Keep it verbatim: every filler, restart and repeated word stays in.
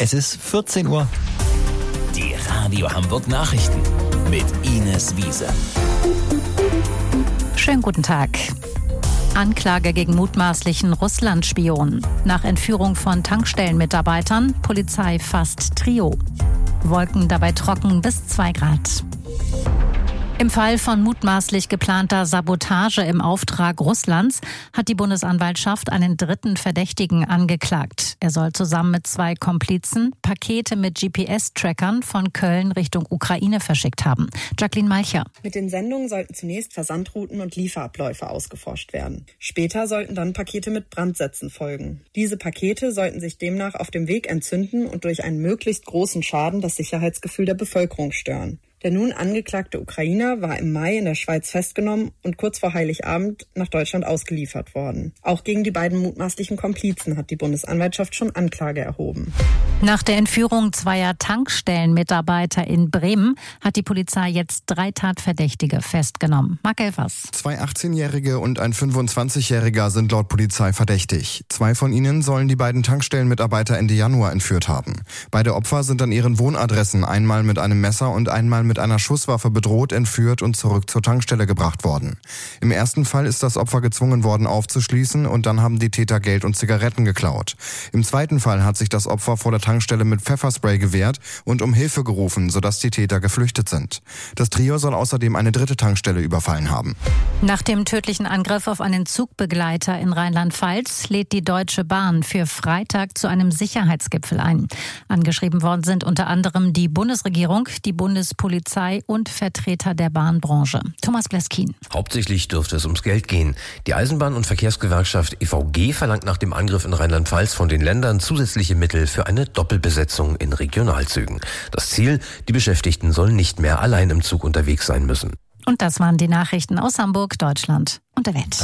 Es ist vierzehn Uhr. Die Radio Hamburg Nachrichten mit Ines Wiese. Schönen guten Tag. Anklage gegen mutmaßlichen Russland-Spion. Nach Entführung von Tankstellenmitarbeitern, Polizei fasst Trio. Wolken dabei trocken bis zwei Grad. Im Fall von mutmaßlich geplanter Sabotage im Auftrag Russlands hat die Bundesanwaltschaft einen dritten Verdächtigen angeklagt. Er soll zusammen mit zwei Komplizen Pakete mit G P S-Trackern von Köln Richtung Ukraine verschickt haben. Jacqueline Malcher. Mit den Sendungen sollten zunächst Versandrouten und Lieferabläufe ausgeforscht werden. Später sollten dann Pakete mit Brandsätzen folgen. Diese Pakete sollten sich demnach auf dem Weg entzünden und durch einen möglichst großen Schaden das Sicherheitsgefühl der Bevölkerung stören. Der nun angeklagte Ukrainer war im Mai in der Schweiz festgenommen und kurz vor Heiligabend nach Deutschland ausgeliefert worden. Auch gegen die beiden mutmaßlichen Komplizen hat die Bundesanwaltschaft schon Anklage erhoben. Nach der Entführung zweier Tankstellenmitarbeiter in Bremen hat die Polizei jetzt drei Tatverdächtige festgenommen. Marc Elfers. Zwei achtzehnjährige und ein fünfundzwanzigjähriger sind laut Polizei verdächtig. Zwei von ihnen sollen die beiden Tankstellenmitarbeiter Ende Januar entführt haben. Beide Opfer sind an ihren Wohnadressen einmal mit einem Messer und einmal mit einer Schusswaffe bedroht, entführt und zurück zur Tankstelle gebracht worden. Im ersten Fall ist das Opfer gezwungen worden aufzuschließen und dann haben die Täter Geld und Zigaretten geklaut. Im zweiten Fall hat sich das Opfer vor der Tankstelle mit Pfefferspray gewehrt und um Hilfe gerufen, sodass die Täter geflüchtet sind. Das Trio soll außerdem eine dritte Tankstelle überfallen haben. Nach dem tödlichen Angriff auf einen Zugbegleiter in Rheinland-Pfalz lädt die Deutsche Bahn für Freitag zu einem Sicherheitsgipfel ein. Angeschrieben worden sind unter anderem die Bundesregierung, die Bundespolizei und Vertreter der Bahnbranche. Thomas Bleskin. Hauptsächlich dürfte es ums Geld gehen. Die Eisenbahn- und Verkehrsgewerkschaft E V G verlangt nach dem Angriff in Rheinland-Pfalz von den Ländern zusätzliche Mittel für eine Doppelbesetzung in Regionalzügen. Das Ziel, die Beschäftigten sollen nicht mehr allein im Zug unterwegs sein müssen. Und das waren die Nachrichten aus Hamburg, Deutschland und der Welt.